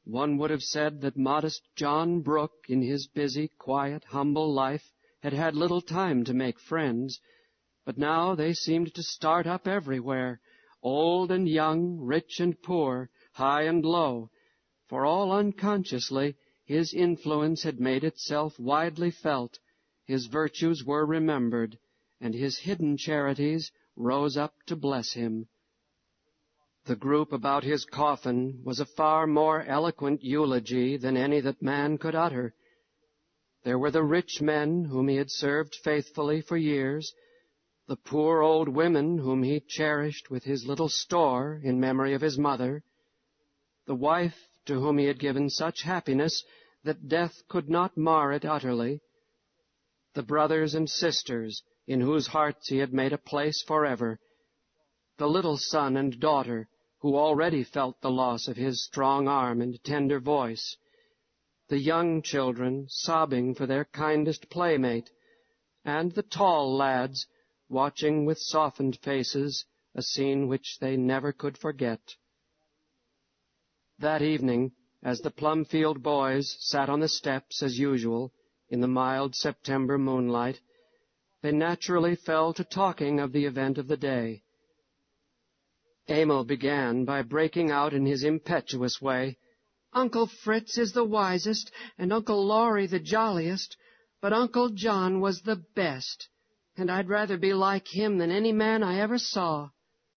One would have said that modest John Brooke, in his busy, quiet, humble life, had had little time to make friends, but now they seemed to start up everywhere, old and young, rich and poor, high and low, for all unconsciously his influence had made itself widely felt, his virtues were remembered, and his hidden charities rose up to bless him. The group about his coffin was a far more eloquent eulogy than any that man could utter. There were the rich men whom he had served faithfully for years, the poor old women whom he cherished with his little store in memory of his mother, the wife to whom he had given such happiness that death could not mar it utterly, the brothers and sisters in whose hearts he had made a place forever, the little son and daughter who already felt the loss of his strong arm and tender voice, the young children sobbing for their kindest playmate, and the tall lads watching with softened faces a scene which they never could forget. That evening, as the Plumfield boys sat on the steps as usual in the mild September moonlight, they naturally fell to talking of the event of the day. Emil began by breaking out in his impetuous way, "Uncle Fritz is the wisest, and Uncle Laurie the jolliest, but Uncle John was the best, and I'd rather be like him than any man I ever saw.